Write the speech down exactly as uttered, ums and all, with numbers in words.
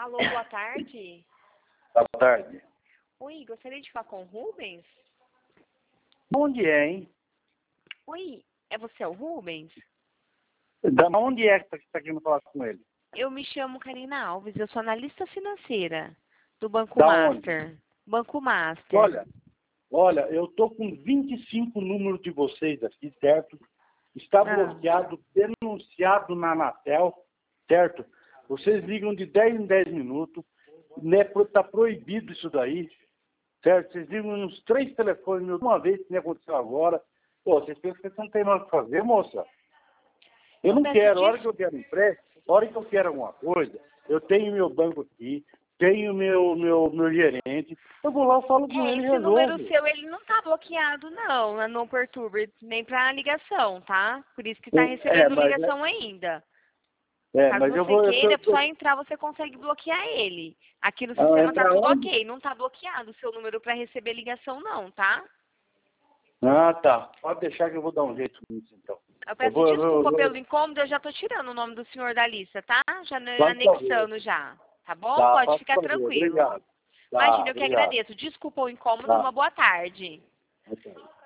Alô, boa tarde. Boa tarde. Oi, gostaria de falar com o Rubens? Onde é, hein? Oi, é você o Rubens? Da onde é que você está querendo falar com ele? Eu me chamo Karina Alves, eu sou analista financeira do Banco Da Master. onde? Banco Master. Olha, olha, eu tô com vinte e cinco números de vocês aqui, certo? Está Ah. bloqueado, denunciado na Anatel, certo? Vocês ligam de dez em dez minutos, né? Está proibido isso daí, certo? Vocês ligam uns três telefones de uma vez, que nem aconteceu agora. Pô, vocês pensam que vocês não tem mais o que fazer, moça? Eu não quero, a hora que eu quero empréstimo, a hora que eu quero alguma coisa, eu tenho meu banco aqui, tenho meu, meu, meu gerente, eu vou lá, falo com É, ele e esse resolvo. número seu, ele não tá bloqueado, não, não perturba, nem pra ligação, tá? Por isso que tá É, recebendo mas, ligação ainda. é, Caso mas eu você vou... Eu queira, é tô, só entrar, você consegue bloquear ele. Aqui no ah, sistema tá entra tudo onde? ok, não tá bloqueado o seu número pra receber ligação, não, tá? Ah, tá. Pode deixar que eu vou dar um jeito nisso, então. Eu Eu peço vou... Eu vou, desculpa eu pelo vou incômodo, eu já tô tirando o nome do senhor da lista, tá? Já ne- faz favor. anexando já, tá bom? Tá, Pode faz ficar favor. tranquilo. Obrigado. Tá, Imagina, eu que obrigado. agradeço. Desculpa o incômodo, Tá. uma boa tarde. Ok.